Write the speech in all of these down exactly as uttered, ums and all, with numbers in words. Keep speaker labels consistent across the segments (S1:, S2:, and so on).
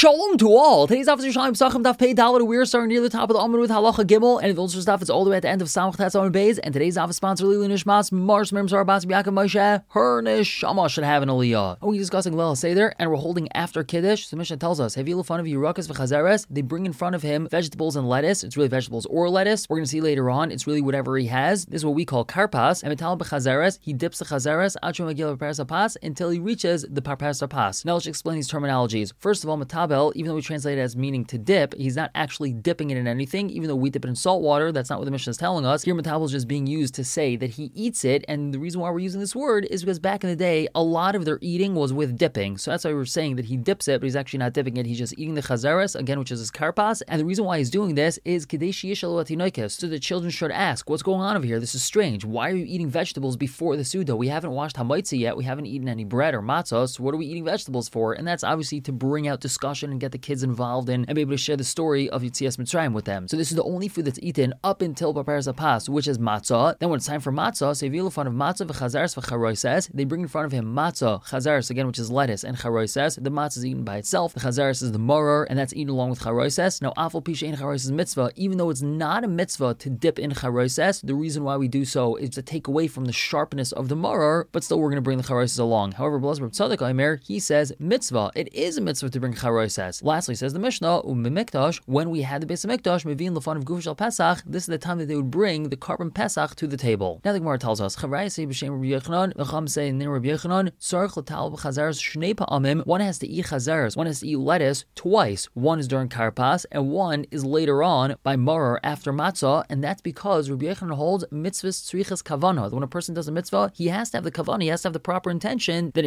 S1: Shalom to all. Today's Daf is Yerushalayim Pesachim Daf Pei Dalet. We're starting near the top of the Amud with Halacha Gimel, and if also stuff, it's all the way at the end of Samach Tats Amud Beis. And today's Daf is sponsored Lilu Nishmas Mars Mem Zar Bas Yaakov Moshe. Her neshama should have an aliyah. And we're discussing Leil Seder, and we're holding after Kiddush. So Mishnah tells us, Hevi l'fanav Yirakas v'chazeres. They bring in front of him vegetables and lettuce. It's really vegetables or lettuce. We're going to see later on. It's really whatever he has. This is what we call karpas. And metal b'chazeres. He dips the chazeres achum agil parpas pas until he reaches the parpas pas. Now let's explain these terminologies. First of all, metabel, even though we translate it as meaning to dip, he's not actually dipping it in anything, even though we dip it in salt water. That's not what the Mishnah is telling us. Here, metabel is just being used to say that he eats it, and the reason why we're using this word is because back in the day, a lot of their eating was with dipping. So that's why we're saying that he dips it, but he's actually not dipping it. He's just eating the chazeres, again, which is his karpas. And the reason why he's doing this is kadesh yishalu atinoikos, so the children should ask, what's going on over here? This is strange. Why are you eating vegetables before the Suda? We haven't washed hamaitzi yet. We haven't eaten any bread or matzah. So what are we eating vegetables for? And that's obviously to bring out discussion and get the kids involved in and be able to share the story of Yetzias Mitzrayim with them. So this is the only food that's eaten up until Paparas Apas, which is matzah. Then when it's time for matzah, so if you in front of matzah v'chazares v'charoises, they bring in front of him matzah, chazares, again, which is lettuce, and charoises. The matzah is eaten by itself. The chazares is the maror, and that's eaten along with charoises. Now, afal pisha in charoises mitzvah, even though it's not a mitzvah to dip in charoises, the reason why we do so is to take away from the sharpness of the maror, but still we're going to bring the charoises along. However, Blazer Tzaddik Omer, he says mitzvah. It is a mitzvah to bring charoises. Lastly, says the Mishnah, Umimikdash, when we had the Beis Hamikdash, Mevin Lefan of Gufish al Pesach, this is the time that they would bring the carbon Pesach to the table. Now the Gemara tells us, Chavrayasei b'shem Rabbi Yochanan, V'cham say in Rabbi Yochanan, Sarich l'tal b'chazares shnei pa'amim. One has to eat chazares, one has to eat lettuce twice. One is during karpas, and one is later on by maror after matzah, and that's because Rabbi Yochanan holds mitzvahs tzrichas kavana. When a person does a mitzvah, he has to have the kavana, he has to have the proper intention that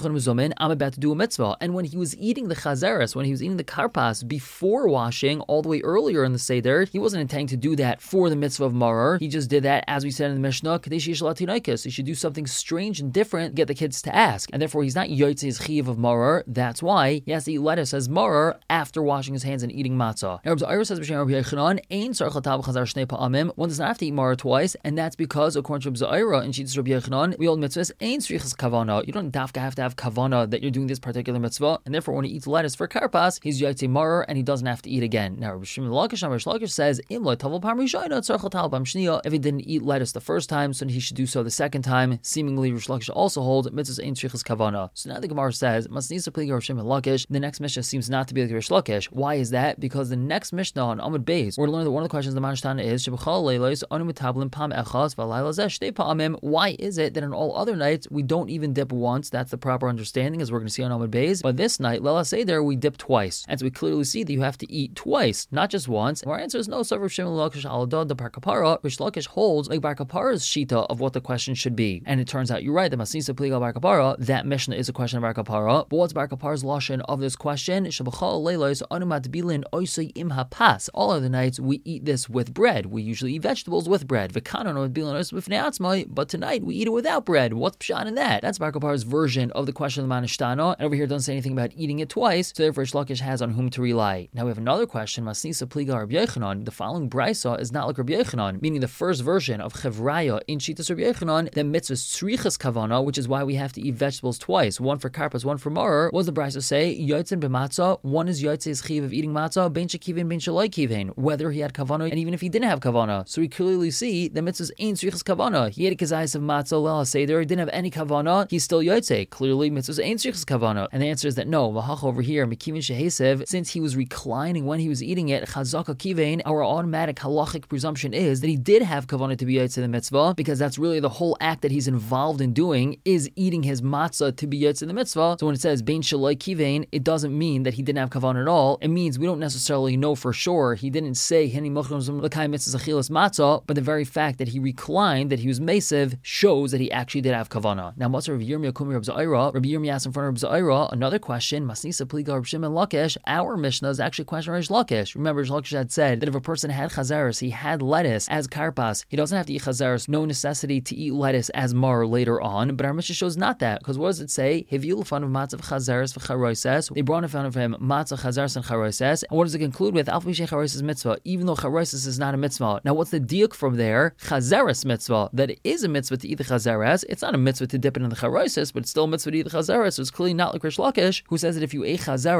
S1: I'm about to do a mitzvah. And when he was eating the chazares, when he was eating the karpas before washing, all the way earlier in the Seder, he wasn't intending to do that for the mitzvah of maror. He just did that, as we said in the Mishnah, kadesh yishal atinoikos. He should do something strange and different, get the kids to ask. And therefore, he's not yotzei his chiv of maror. That's why he has to eat lettuce as maror after washing his hands and eating matzah. Now, Rabbi Zayir says, Rabbi Yochanan, ein tzarich l'tal b'chazar shnei pa'amim. One does not have to eat maror twice, and that's because, according to Rabbi Zayir and Shittas Rabbi Yochanan, we hold mitzvahs ein tzrichas kavana. You don't dafka have to have kavana that you're doing this particular mitzvah, and therefore, when he eats lettuce for karpas, he's yotzei maror, and he doesn't have to eat again. Now, Rabbi Shimon Lakish, Rabbi Lakish says, Im lo tavel pam rishayna tzarich l'tal pam shniya. If he didn't eat lettuce the first time, so he should do so the second time. Seemingly, Rish Lakish also holds mitzvahs ein tzrichas kavana. So now the Gemara says, Masnisa pligi Rabbi Shimon Lakish. The next Mishnah seems not to be like Rish Lakish. Why is that? Because the next Mishnah on Amud Beis, we're going to learn that one of the questions of the Manishtana is Shebachal leilos anu metablim pam echas v'layla zeh shtei pa'amim. Why is it that in all other nights we don't even dip once? That's the proper understanding, as we're going to see on Amud Beis. But this night, Leil Seder, we dip twice, and so we clearly see that you have to eat twice, not just once. And our answer is no. So Rav Shimon Lakish aladad the Bar Kapara, Rish Lakish holds like Bar Kapara's shita of what the question should be. And it turns out you're right. The Masnisa Pliga Bar Kapara, that Mishnah is a question of Bar Kapara. But what's Bar Kapara's lashon of this question? Shabachal leilos anu matbilin oisei im hapas. All of the nights we eat this with bread. We usually eat vegetables with bread. V'kanon matbilin oisei b'fnei atzmai. But tonight we eat it without bread. What's pshat in that? That's Bar Kapara's version of the question of the Manishtana. And over here it doesn't say anything about eating it twice. So therefore Rish Lakish has on whom to rely. Now we have another question. Masnisa Pliga Rabbi Yochanan. The following brisa is not like Rabbi Yochanan, meaning the first version of Chevraya in Shittas Rabbi Yochanan, the mitzvah tzrichas kavana, which is why we have to eat vegetables twice, one for karpas, one for maror. What does the brisa say? Yotzen b'matzah. One is yotzei his chiv of eating matzah, ben shekivin, ben shaloi kivin. Whether he had kavana, and even if he didn't have kavana. So we clearly see the mitzvahs ain't tzrichas kavana. He had a kazayis of matzah, Leil Seder, he didn't have any kavana, he's still yotzei. Clearly, mitzvahs ain't tzrichas kavana. And the answer is that no, v'hach over here, mekivin shehesev, since he was reclining when he was eating it, chazaka kivein, our automatic halachic presumption is that he did have kavanah to be yotzei the mitzvah, because that's really the whole act that he's involved in doing, is eating his matzah to be yotzei the mitzvah. So when it says bein shaloi kivein, it doesn't mean that he didn't have kavanah at all. It means we don't necessarily know for sure. He didn't say heni mochim l'kai mitzvah achilas matzah, but the very fact that he reclined, that he was mesiv, shows that he actually did have kavanah. Now, what's Rabbi Yirmiyah Kumi Rabbi Zayira? Rabbi Yirmiyah asked in front of Rabbi Zayira another question. Masnisa pliga Rabbi Shimon Lakish. Our Mishnah is actually a question of Rish Lakish. Remember, Rish Lakish had said that if a person had chazaris, he had lettuce as karpas, he doesn't have to eat chazaris, no necessity to eat lettuce as mar later on. But our Mishnah shows not that, because what does it say? Hiviu l'fan of matzah chazaris v'charoises. They brought in front of him matzah chazaris and charoises. And what does it conclude with? Alf b'shei charoises mitzvah, even though charoises is not a mitzvah. Now, what's the diuk from there? Chazaris mitzvah, that it is a mitzvah to eat the chazaris. It's not a mitzvah to dip it in the charoises, but it's still a mitzvah to eat the chazaris. So it's clearly not like Rish Lakish, who says that if you ate chazaris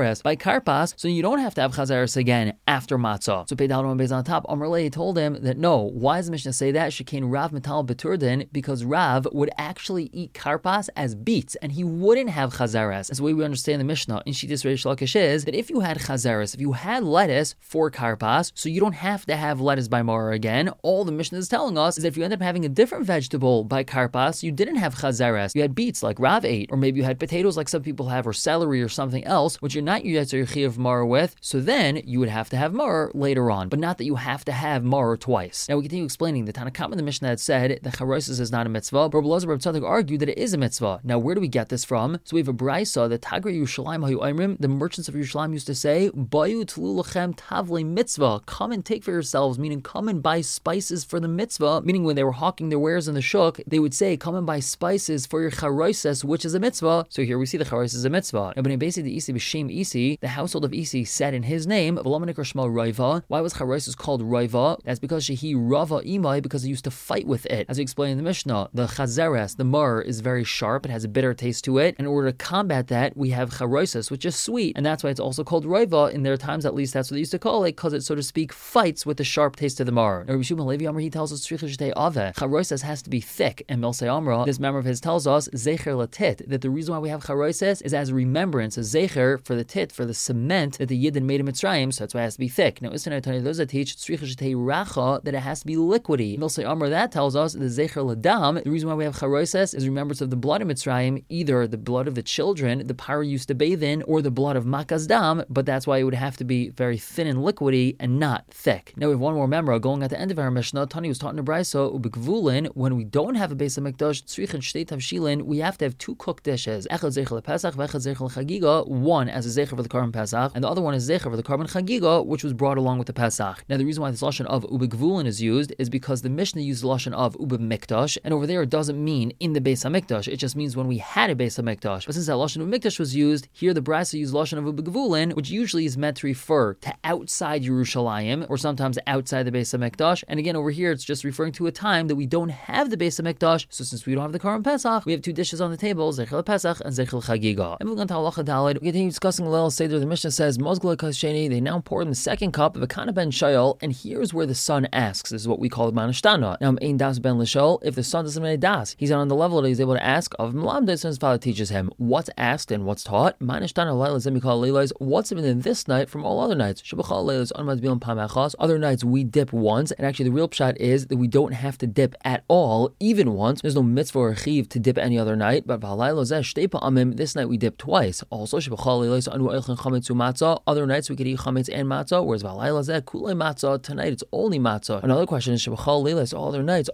S1: chazares by karpas, so you don't have to have chazares again after matzah. So Pei Daled Amud Beis on top, Amrlei told him that no, why does the Mishnah say that? Shekain Rav Metal Beturdin, because Rav would actually eat karpas as beets, and he wouldn't have chazares. That's the way we understand the Mishnah in Shittas Reish Lakish is that if you had chazares, if you had lettuce for karpas, so you don't have to have lettuce by Mara again. All the Mishnah is telling us is that if you end up having a different vegetable by karpas, you didn't have chazares. You had beets like Rav ate, or maybe you had potatoes like some people have, or celery or something else, which you're not Yetzer Chiyav Mara with. So then you would have to have Mara later on, but not that you have to have Mara twice. Now we continue explaining the Tanna Kama in the Mishnah had said that charosis is not a mitzvah, but Rabbi Elazar Bar Tzadok argued that it is a mitzvah. Now where do we get this from? So we have a brayso that Tagra Yerushalayim Hayu Oimrim, the merchants of Yerushalayim used to say, Bayu Tlu Lachem Tavle Mitzvah, come and take for yourselves, meaning come and buy spices for the mitzvah, meaning when they were hawking their wares in the shuk, they would say, come and buy spices for your charosis, which is a mitzvah. So here we see the charosis is a mitzvah. Now, but basically the Isi b'Shem Isi, the household of Isi said in his name, why was charosis called Raiva? That's because she Rava Imai, because he used to fight with it. As we explained in the Mishnah, the chazeres, the mar, is very sharp, it has a bitter taste to it. In order to combat that, we have charosis, which is sweet, and that's why it's also called Raiva. In their times, at least, that's what they used to call it, because it, so to speak, fights with the sharp taste of the mar. Now, Rabbi Shimon Levi Amar, he tells us charosis has to be thick, and Milsei Amra, this member of his tells us zecher latit, that the reason why we have charosis is as a remembrance, a zecher for the tit, for the cement that the Yidden made in Mitzrayim, so that's why it has to be thick. Now, Isnai Tani those that teach racha, that it has to be liquidy. Milsei Amra, that tells us the zecher ladam, the reason why we have charosis is remembrance of the blood of Mitzrayim, either the blood of the children the Paro used to bathe in, or the blood of Makas Dam, but that's why it would have to be very thin and liquidy and not thick. Now we have one more memra going at the end of our Mishnah. Tani was taught in the Brayso, ubekvulin, when we don't have a Beis HaMikdash, tzrichin shtei tavshilin, we have to have two cooked dishes. Echad zecher lePesach, v'echad zecher leChagiga, one as a zecher for the Karban Pesach, and the other one is zecher for the Karban Chagiga, which was brought along with the Pesach. Now the reason why this lashon of ubekvulin is used is because the Mishnah used the lashon of ubemikdash, and over there it doesn't mean in the Beis HaMikdash, it just means when we had a Beis HaMikdash. But since that lashon of Mikdash was used, here the Brayso used lashon of ubekvulin, which usually is meant to refer to outside Yerushalayim, or sometimes outside the Beis HaMikdash. And again, over here it's just referring to a time that we don't have the Beis HaMikdash, so since we don't have the Karban Pesach, we have two dishes on the table, Zeichel Pesach and Zeichel Chagiga. And moving on to Halacha Daled, we continue discussing a little Seder. The Mishnah says, Mozgla Kasheni, they now pour in the second cup of a Kana ben Shayal, and here's where the son asks. This is what we call the Manashtana. Now, Ein Das ben Lishol, if the son doesn't have any Das, he's on the level that he's able to ask of Mlam Das, and his father teaches him what's asked and what's taught. Manashtana Laila Zemikal Leilas, what's even in this night from all other nights? Shabachal Leilas Anmad Bilam Pamachas, other nights we dip once, and actually the real pshat is that we don't have to dip at all, even once. There's no mitzvah or chiv to dip any other night, but this night we dip twice. Also, other nights we could eat chametz and matzah, whereas matzah, tonight it's only matzah. Another question is all other nights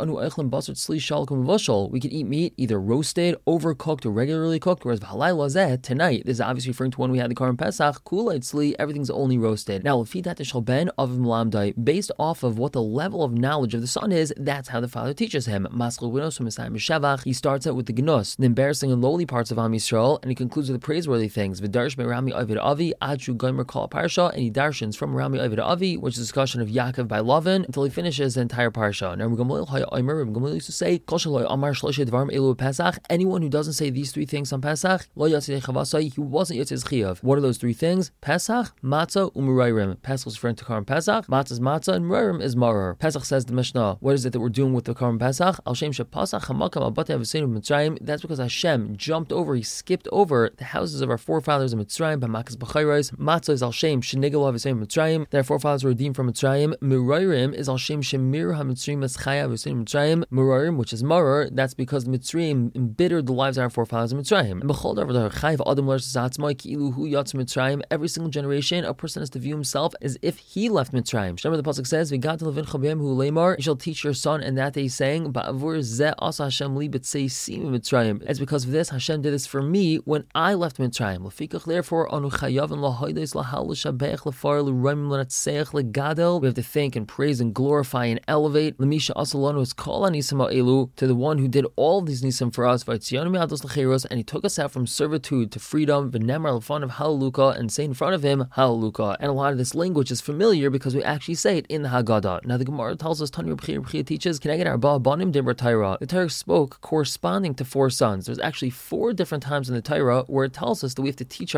S1: we could eat meat either roasted, overcooked, or regularly cooked, whereas tonight, this is obviously referring to when we had the Karban Pesach, everything's only roasted. Now, based off of what the level of knowledge of the son is, that's how the father teaches him. He starts out with the gnus, the embarrassing and lowly parts of Am Yisrael, and he concludes with the praiseworthy things. V'darsh me'Rami Ovid Avi Achu Gomer Kol Parsha, and he darshans from Rami Ovid Avi, which is a discussion of Yaakov by Lavan, until he finishes the entire parsha. Now, Rabbi Gamliel used to say, anyone who doesn't say these three things on Pesach, he wasn't Yitzis Chiyav. What are those three things? Pesach, Matzah, Umurayrim. Pesach is referring to Karban Pesach, Matzah is Matzah, and Murayrim is Maror. Pesach says the Mishnah, what is it that we're doing with the Karban Pesach? Al Shem Shepasach Hamakam Al Batei Avosenu Mitzrayim. That's because Hashem jumped over, he skipped over the houses of our forefathers in Mitzrayim by Makas B'chayros. Matzah is Al Shem Shenigel Avosenu Mitzrayim. Their forefathers were redeemed from Mitzrayim. Murayrim is Al Shem Shemir HaMitzrayim Eschaya Avosenu Mitzrayim. Murayrim, which is Maror, that's because the Mitzrayim embittered the lives of our forefathers in Mitzrayim. And B'chol Davar the Chayiv Adam L'Eretz Zatzmai Ki'ilu Hu Yatz Mitzrayim. Every single generation, a person has to view himself as if he left Mitzrayim. Remember the pasuk says, "V'gat levin chabem hu leimar." You shall teach your son, and that day saying, "Ba'avur zeh asa Hashem li b'tzei sim Mitzrayim." It's because of this Hashem did this for me when I left Mitzrayim. Lefikach therefore anu chayavin lahaydes lahal l'shabech lefar l'ramim l'natseich legadel. We have to thank and praise and glorify and elevate Lemisha asalanu is kol anisim ha'elu, to the one who did all of these nisim for us. V'tzionu mi'ados l'cheiros, and he took us out from servitude to freedom. V'nemar l'fon of Hallelujah, and say in front of him Hallelujah. And a lot of this language is familiar because we actually say it in the Haggadah. Now the Gemara tells us, Tanya B'chir B'chir teaches, can I get our Ba'abanim Dibra Torah? The Torah spoke corresponding to four sons. There's actually four different times in the Torah where it tells us that we have to teach our son.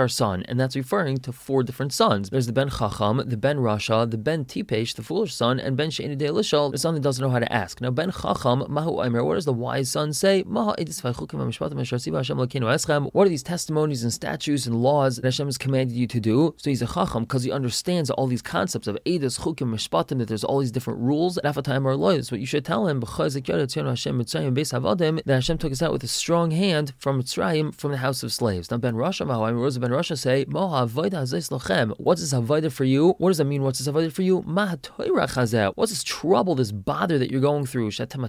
S1: and that's referring to four different sons. There's the Ben Chacham, the Ben Rasha, the Ben Tipesh, the foolish son, and Ben She'eni Dei Lishal, the son that doesn't know how to ask. Now, Ben Chacham, Mahu Aimer, what does the wise son say? What are these testimonies and statutes and laws that Hashem has commanded you to do? So he's a Chacham because he understands all these concepts of Eidos, Chukim, Mishpatim, that there's all these different rules. That's what you should tell him. That Hashem took us out with a strong hand from Mitzrayim, from the house of slaves. Now, Ben Rasha, Mahu Aimer, what does Ben Rasha say? What's this avodah for you? What does that mean? What's this avodah for you? What's this trouble, this bother that you're going through?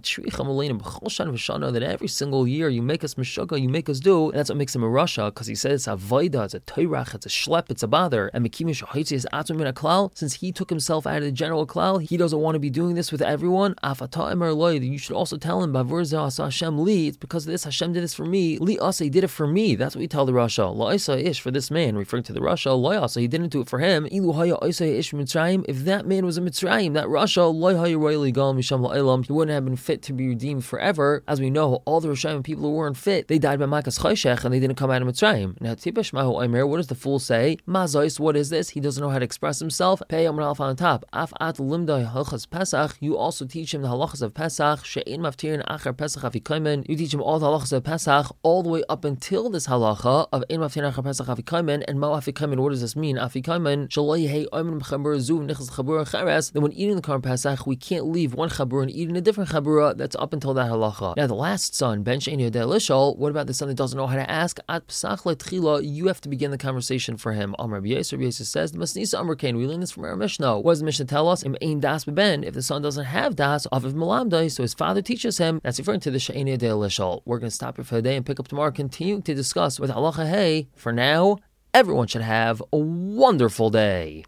S1: That every single year you make us mishuga, you make us do, and that's what makes him a Rasha, because he said it's a avodah, it's a toirach, it's a schlep, it's a bother. And since he took himself out of the general klal, he doesn't want to be doing this with everyone. You should also tell him, it's because of this Hashem did this for me. Li asa, he did it for me. That's what we tell the Rasha. La isa ish, for this man, referring to the Rasha. La asa, he didn't do it for him. If that man was a Mitzrayim, that Rasha, he wouldn't have been fit to be redeemed forever. As we know, all the Rishayim people who weren't fit, they died by Makas Chayshech and they didn't come out of Mitzrayim. Now, Tipesh Mahu Aimer, what does the fool say? Mazos, what is this? He doesn't know how to express himself. Pei Amar Alf on top. Af at limdai halachas Pesach. You also teach him the halachas of Pesach. She'ein maftirin achar Pesach afikaimen. You teach him all the halachas of Pesach, all the way up until this halacha of ein maftirin achar Pesach afikaimen. And ma afikaimen, what does this mean? Afikaimen shaloi hey oimen b'chabur zu nichas chabura cheres. Then when eating the Karm Pesach, we can't leave one chabura and eat in a different chabura. That's up until that halacha. Now the last son, Ben She'eni Dei Lishal, what about the son that doesn't know how to ask? At Pesach le'tchila, you have to begin the conversation for him. Amar Rabbi Yosef, Rabbi Yosef says, the Masnisa Amar Kain. We learn this from our Mishnah. What does the Mishnah tell us? Im ein das beben. If the son doesn't have das, off of malamdai, so his father teaches him. That's referring to the She'eni Dei Lishal. We're going to stop here for the day and pick up tomorrow, continuing to discuss with halacha hey. For now, everyone should have a wonderful day.